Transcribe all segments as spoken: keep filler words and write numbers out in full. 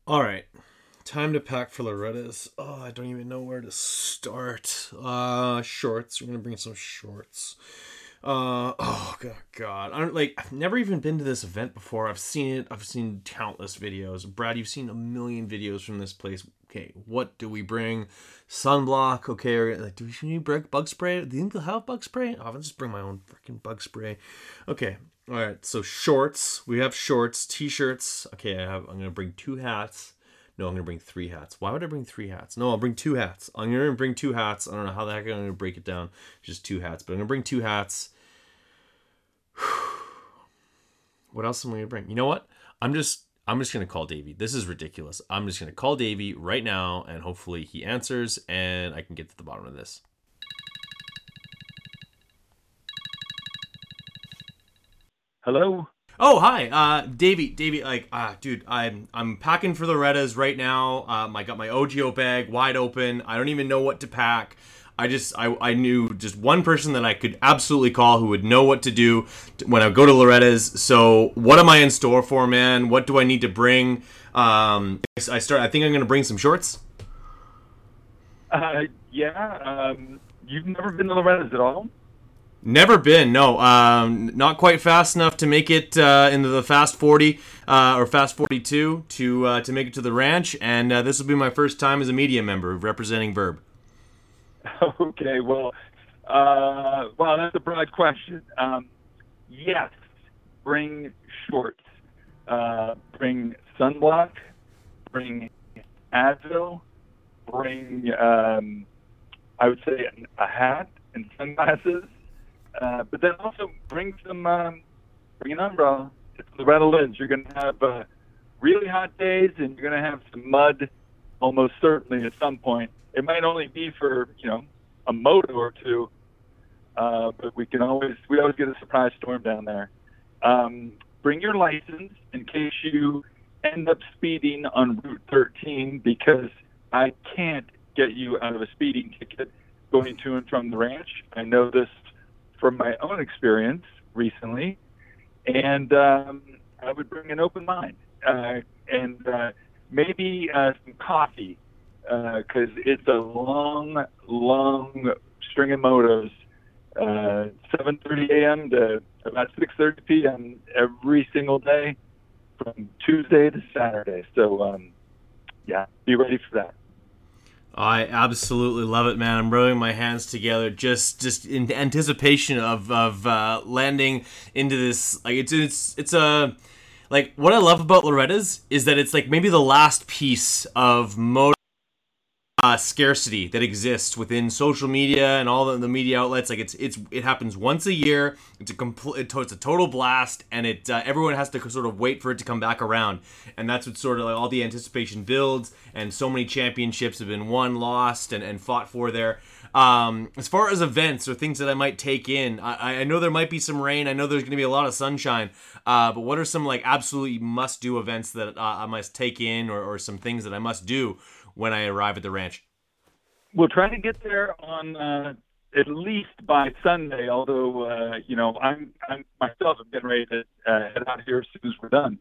All right, time to pack for Loretta's. Oh, I don't even know where to start. Uh, shorts. We're gonna bring some shorts. Uh, oh god, god. I don't like. I've never even been to this event before. I've seen it. I've seen countless videos. Brad, you've seen a million videos from this place. Okay, what do we bring? Sunblock. Okay, or, like, do we need bug bug spray? Do you think they'll have bug spray? Oh, I'll just bring my own freaking bug spray. Okay, all right. So shorts. We have shorts, t-shirts. Okay, I have. I'm gonna bring two hats. No, I'm gonna bring three hats. Why would I bring three hats? No, I'll bring two hats. I'm gonna bring two hats. I don't know how the heck I'm gonna break it down. Just two hats, but I'm gonna bring two hats. What else am I gonna bring? You know what? I'm just I'm just gonna call Davey. This is ridiculous. I'm just gonna call Davey right now, and hopefully he answers, and I can get to the bottom of this. Hello? Oh, hi, uh, Davey. Davey, like, uh, dude, I'm I'm packing for the Rettas right now. Um, I got my O G O bag wide open. I don't even know what to pack. I just I, I knew just one person that I could absolutely call who would know what to do when I go to Loretta's. So what am I in store for, man? What do I need to bring? Um, I start. I think I'm gonna bring some shorts. Uh, yeah, um, you've never been to Loretta's at all? Never been, no. Um, not quite fast enough to make it uh, into the Fast forty uh, or Fast forty-two to uh, to make it to the ranch, and uh, this will be my first time as a media member representing Verb. Okay, well, uh, well, that's a broad question. Um, yes, bring shorts, uh, bring sunblock, bring Advil, bring, um, I would say, a hat and sunglasses, uh, but then also bring some, um, bring an umbrella. It's Loretta Lynn's. You're going to have uh, really hot days, and you're going to have some mud almost certainly at some point. It might only be for, you know, a moto or two, uh, but we can always we always get a surprise storm down there. Um, bring your license in case you end up speeding on Route thirteen, because I can't get you out of a speeding ticket going to and from the ranch. I know this from my own experience recently, and um, I would bring an open mind uh, and uh, maybe uh, some coffee, because uh, it's a long, long string of motos, uh, seven thirty a.m. to about six thirty p.m. every single day from Tuesday to Saturday. So, um, yeah, be ready for that. I absolutely love it, man. I'm rubbing my hands together just just in anticipation of of uh, landing into this. Like it's it's it's a like what I love about Loretta's is that it's like maybe the last piece of motor uh, scarcity that exists within social media and all the, the media outlets. Like it's it's it happens once a year. It's a complete it's a total blast, and it uh, everyone has to sort of wait for it to come back around, and that's what sort of like all the anticipation builds. And so many championships have been won, lost, and, and fought for there. Um, as far as events or things that I might take in, I, I know there might be some rain. I know there's going to be a lot of sunshine. Uh, but what are some like absolutely must do events that uh, I must take in, or, or some things that I must do when I arrive at the ranch? We'll try to get there on uh, at least by Sunday. Although uh, you know, I'm I'm myself am getting ready to uh, head out here as soon as we're done.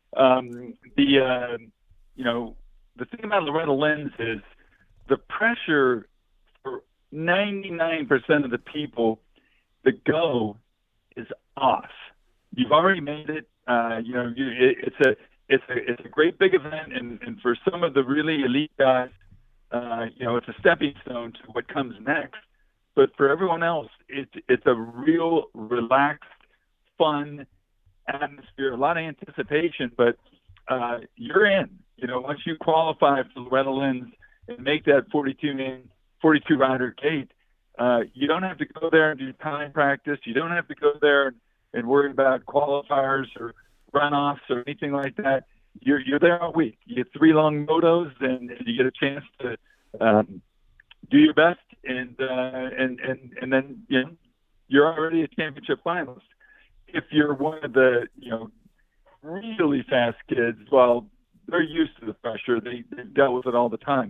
Um, the uh, you know the thing about Loretta Lynn's is the pressure for ninety-nine percent of the people that go is off. You've already made it. Uh, you know, you, it, it's a it's a it's a great big event, and, and for some of the really elite guys, uh, you know, it's a stepping stone to what comes next. But for everyone else, it's it's a real relaxed, fun atmosphere, a lot of anticipation. But uh, you're in. You know, once you qualify for Loretta Lynn's and make that forty-two man, forty-two rider gate, uh, you don't have to go there and do time practice. You don't have to go there and, and worry about qualifiers or runoffs or anything like that. You're you're there all week. You get three long motos, and, and you get a chance to um, do your best, and uh, and and and then you know you're already a championship finalist. If you're one of the you know really fast kids, well, they're used to the pressure. They they've dealt with it all the time.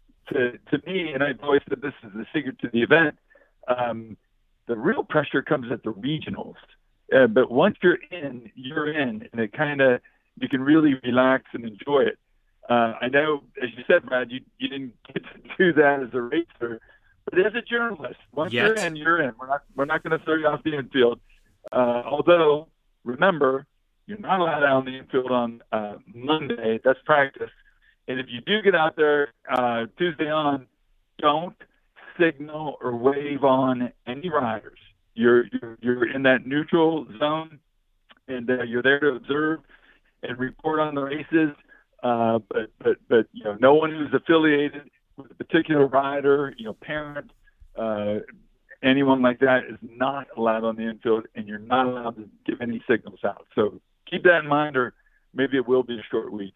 To to me, and I've always said this is the secret to the event. Um, the real pressure comes at the regionals. Uh, but once you're in, you're in, and it kind of you can really relax and enjoy it. Uh, I know, as you said, Brad, you, you didn't get to do that as a racer, but as a journalist, once Yet. you're in, you're in. We're not we're not going to throw you off the infield. Uh, although, remember, you're not allowed out on the infield on uh, Monday. That's practice. And if you do get out there uh, Tuesday on, don't signal or wave on any riders. You're you're, you're in that neutral zone, and uh, you're there to observe and report on the races. Uh, but but but you know, no one who's affiliated with a particular rider, you know, parent, uh, anyone like that is not allowed on the infield, and you're not allowed to give any signals out. So keep that in mind, or maybe it will be a short week.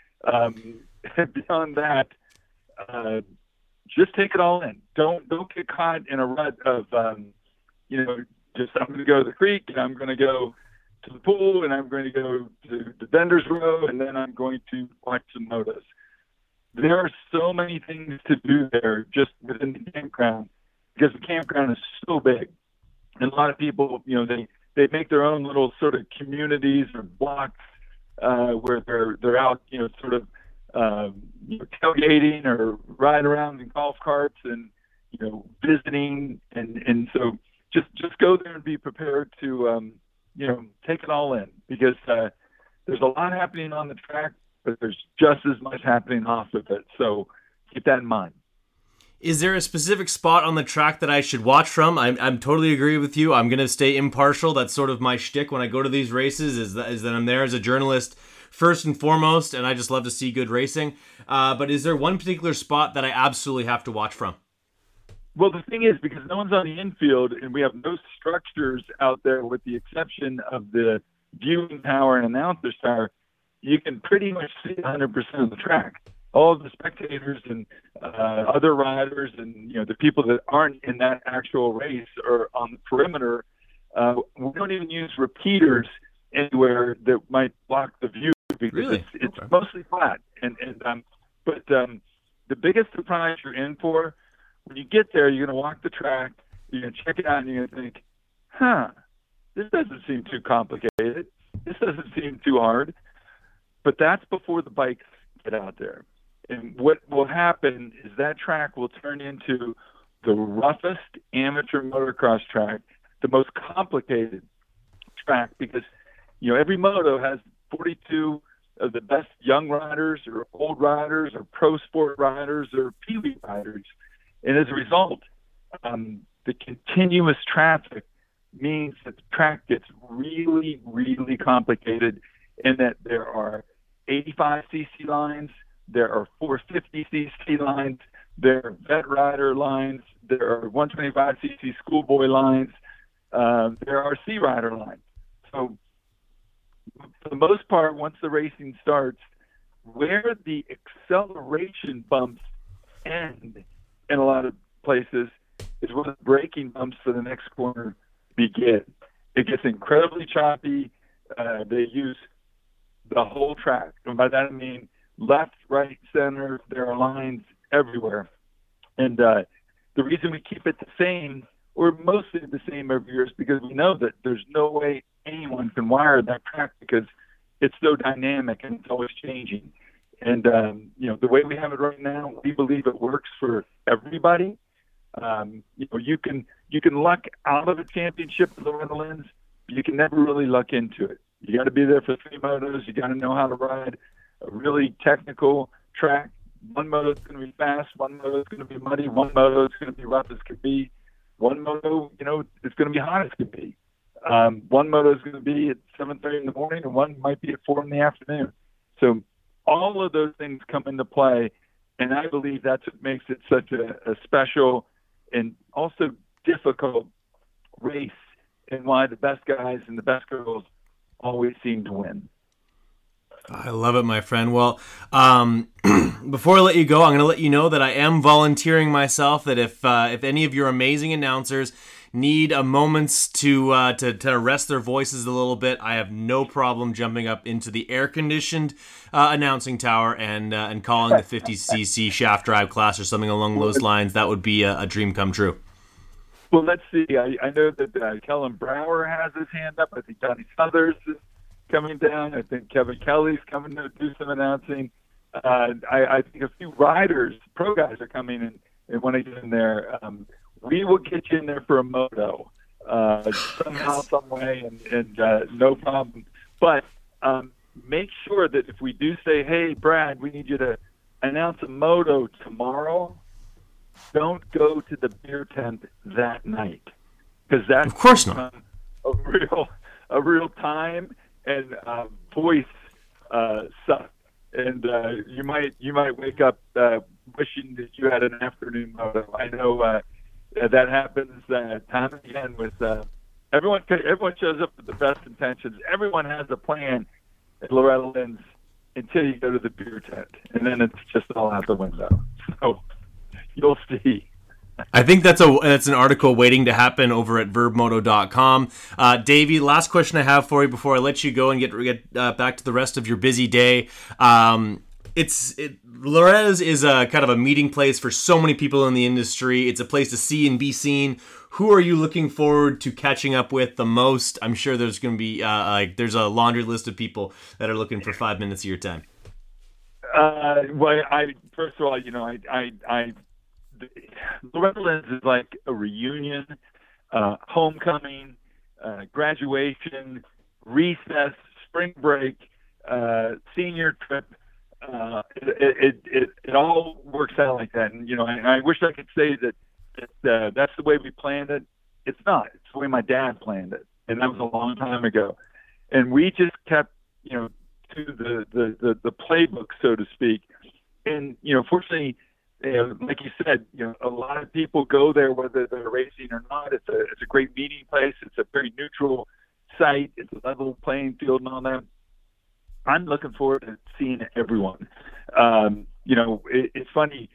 Um, beyond that, uh, just take it all in. Don't don't get caught in a rut of um, you know, just I'm going to go to the creek and I'm going to go to the pool and I'm going to go to the vendor's row and then I'm going to watch some motos. There are so many things to do there just within the campground because the campground is so big. And a lot of people, you know, they, they make their own little sort of communities or blocks uh, where they're they're out, you know, sort of um, you know, tailgating or riding around in golf carts and, you know, visiting. And, and so just, just go there and be prepared to, um, you know, take it all in because uh, there's a lot happening on the track, but there's just as much happening off of it. So keep that in mind. Is there a specific spot on the track that I should watch from? I'm, I'm totally agree with you. I'm going to stay impartial. That's sort of my shtick when I go to these races is that, is that I'm there as a journalist first and foremost, and I just love to see good racing. Uh, but is there one particular spot that I absolutely have to watch from? Well, the thing is, because no one's on the infield and we have no structures out there with the exception of the viewing tower and announcer's tower, you can pretty much see one hundred percent of the track. All of the spectators and uh, other riders and, you know, the people that aren't in that actual race are on the perimeter. Uh, we don't even use repeaters anywhere that might block the view because really? it's, it's okay. mostly flat. And, and um, But um, the biggest surprise you're in for, when you get there, you're going to walk the track, you're going to check it out, and you're going to think, huh, this doesn't seem too complicated. This doesn't seem too hard. But that's before the bikes get out there. And what will happen is that track will turn into the roughest amateur motocross track, the most complicated track, because, you know, every moto has forty-two of the best young riders or old riders or pro sport riders or peewee riders. And as a result, um, the continuous traffic means that the track gets really, really complicated in that there are eighty-five c c lines, there are four fifty c c lines, there are vet rider lines, there are one twenty-five c c schoolboy lines, uh, there are C rider lines. So for the most part, once the racing starts, where the acceleration bumps end in a lot of places is where the braking bumps for the next corner begin. It gets incredibly choppy. Uh, they use the whole track. And by that I mean left, right, center. There are lines everywhere. And uh, the reason we keep it the same, or mostly the same every year, is because we know that there's no way anyone can wire that track because it's so dynamic and it's always changing. And, um, you know, the way we have it right now, we believe it works for everybody. Um, you know, you can you can luck out of a championship with Loretta Lynn's, but you can never really luck into it. You got to be there for three motos. You got to know how to ride a really technical track. One moto is going to be fast. One moto is going to be muddy. One moto is going to be rough as could be. One moto, you know, is going to be hot as could be. Um, one moto is going to be at seven thirty in the morning, and one might be at four in the afternoon. So all of those things come into play, and I believe that's what makes it such a, a special and also difficult race, and why the best guys and the best girls always seem to win. I love it, my friend. Well, um, before I let you go, I'm going to let you know that I am volunteering myself, that if uh, if any of your amazing announcers need a moments to, uh, to to rest their voices a little bit, I have no problem jumping up into the air-conditioned uh, announcing tower and uh, and calling the fifty c c shaft drive class or something along those lines. That would be a, a dream come true. Well, let's see. I, I know that uh, Kellen Brower has his hand up. I think Johnny Southers is coming down. I think Kevin Kelly's coming to do some announcing. uh, I, I think a few riders, pro guys, are coming in and want to get in there. Um, we will get you in there for a moto uh, somehow, Yes. some way, and, and uh, no problem. But um, make sure that if we do say, hey, Brad, we need you to announce a moto tomorrow, don't go to the beer tent that night, because that's Of course not. a real, a real time and uh, voice uh, suck. And uh, you might you might wake up uh, wishing that you had an afternoon moto. I know uh, that happens uh, time and again with uh, everyone. Everyone shows up with the best intentions. Everyone has a plan at Loretta Lynn's until you go to the beer tent, and then it's just all out the window. So you'll see. I think that's a that's an article waiting to happen over at verb moto dot com. Uh, Davey, last question I have for you before I let you go and get get uh, back to the rest of your busy day. Um, it's it, Loretta's is a kind of a meeting place for so many people in the industry. It's a place to see and be seen. Who are you looking forward to catching up with the most? I'm sure there's going to be uh, like there's a laundry list of people that are looking for five minutes of your time. Uh, well, I first of all, you know, I I. I Loretta Lynn's is like a reunion, uh, homecoming, uh, graduation, recess, spring break, uh, senior trip. Uh, it, it, it, it all works out like that. And, you know, I, I wish I could say that, that uh, that's the way we planned it. It's not. It's the way my dad planned it. And that was a long time ago. And we just kept, you know, to the, the, the, the playbook, so to speak. And, you know, fortunately, you know, like you said, you know, a lot of people go there whether they're racing or not. It's a it's a great meeting place. It's a very neutral site. It's a level playing field and all that. I'm looking forward to seeing everyone. Um, you know, it, it's funny,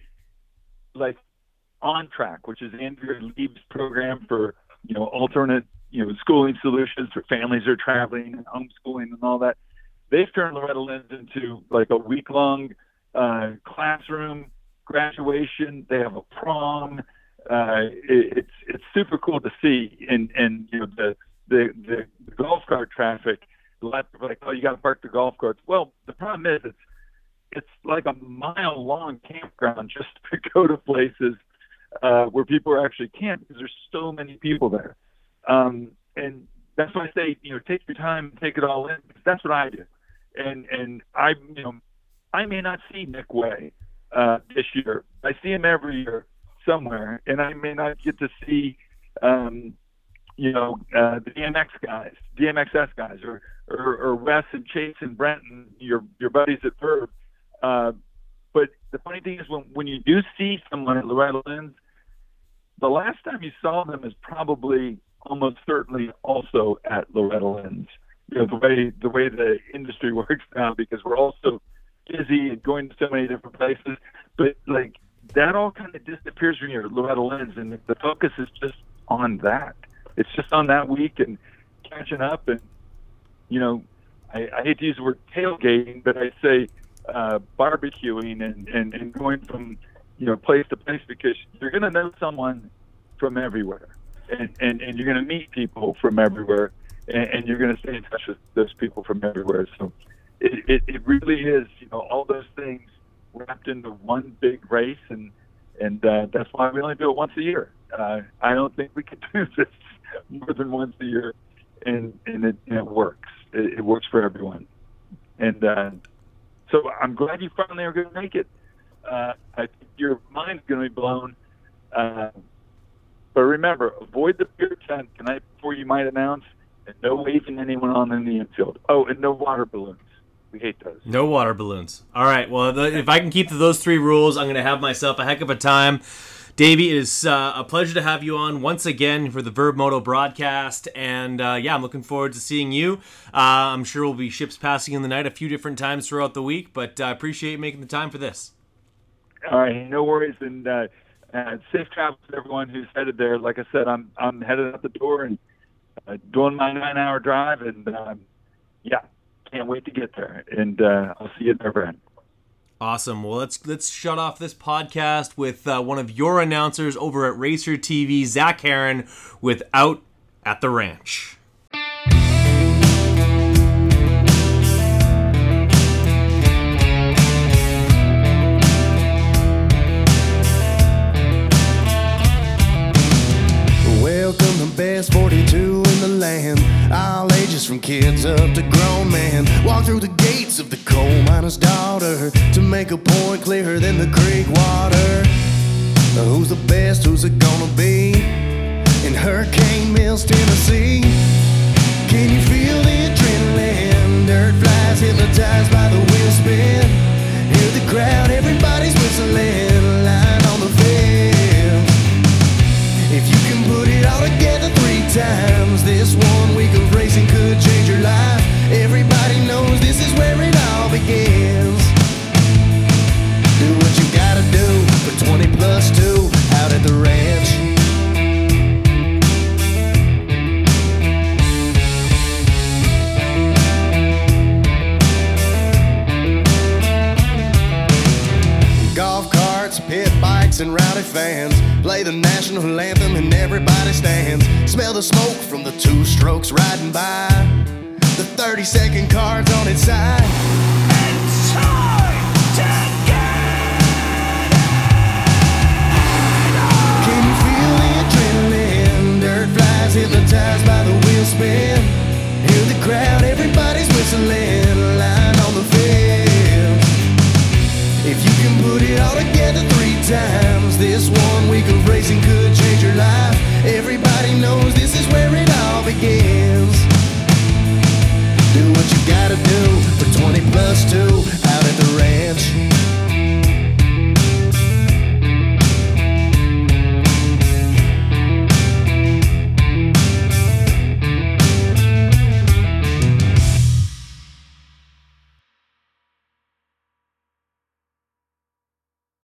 like On Track, which is Andrea Lieb's program for, you know, alternate, you know, schooling solutions for families who are traveling and homeschooling and all that. They've turned Loretta Lynn's into like a week-long uh, classroom, graduation. They have a prom. Uh, it, it's it's super cool to see. And and you know the the, the, the golf cart traffic. A lot of people are like, oh, you got to park the golf carts. Well, the problem is it's it's like a mile long campground just to go to places uh, where people are actually camping because there's so many people there. Um, and that's why I say, you know, take your time and take it all in. That's what I do. And and I you know I may not see Nick Way Uh, this year. I see him every year somewhere, and I may not get to see, um, you know, uh, the D M X guys, D M X S guys, or, or, or Wes and Chase and Brent and your your buddies at Verb. Uh, but the funny thing is, when when you do see someone at Loretta Lynn's, the last time you saw them is probably almost certainly also at Loretta Lynn's. You know, the way the way the industry works now, because we're all so busy and going to so many different places, but like that all kind of disappears when you're at Loretta Lynn's, and the focus is just on that. It's just on that week and catching up. And you know, I, I hate to use the word tailgating, but I say uh, barbecuing and, and, and going from you know place to place, because you're going to know someone from everywhere, and, and, and you're going to meet people from everywhere, and, and you're going to stay in touch with those people from everywhere. So It, it, it really is, you know, all those things wrapped into one big race, and and uh, that's why we only do it once a year. Uh, I don't think we could do this more than once a year, and and it, and it works. It, it works for everyone, and uh, so I'm glad you finally are going to make it. Uh, I think your mind's going to be blown. Uh, but remember, avoid the beer tent the night before you might announce, and no waving anyone on in the infield. Oh, and no water balloons. We hate those. No water balloons. All right. Well, the, if I can keep to those three rules, I'm going to have myself a heck of a time. Davey, it is uh, a pleasure to have you on once again for the Verb Moto broadcast. And uh, yeah, I'm looking forward to seeing you. Uh, I'm sure we'll be ships passing in the night a few different times throughout the week, but I uh, appreciate you making the time for this. All right. No worries. And uh, uh, safe travels to everyone who's headed there. Like I said, I'm I'm headed out the door and uh, doing my nine-hour drive. And um, yeah. Can't wait to get there, and uh, I'll see you there, Brad. Awesome. Well, let's let's shut off this podcast with uh, one of your announcers over at Racer T V, Zach Heron, with Out at the Ranch. from kids up to grown men, walk through the gates of the coal miner's daughter to make a point clearer than the creek water. Who's the best, who's it gonna be in Hurricane Mills, Tennessee? Can you feel the adrenaline? Dirt flies hypnotized by the wheel spin. Hear the crowd, everybody's whistling, line on the fence. If you can put it all together three times, this one week of racing could change your life. Everybody knows this is where it all begins. Do what you gotta do for twenty plus two out at the ranch. Golf carts, pit bikes, and rowdy fans play the national anthem and everybody stands. Smell the smoke from the two strokes riding by, the thirty second cards on its side. It's time to get it on. Can you feel the adrenaline? Dirt flies hypnotized by the wheel spin. Hear the crowd, everybody's whistling, line on the fence. If you can put it all together three times, this one week of racing could change your life. Everybody knows this is where it all begins. Do what you gotta do for twenty plus two out at the range.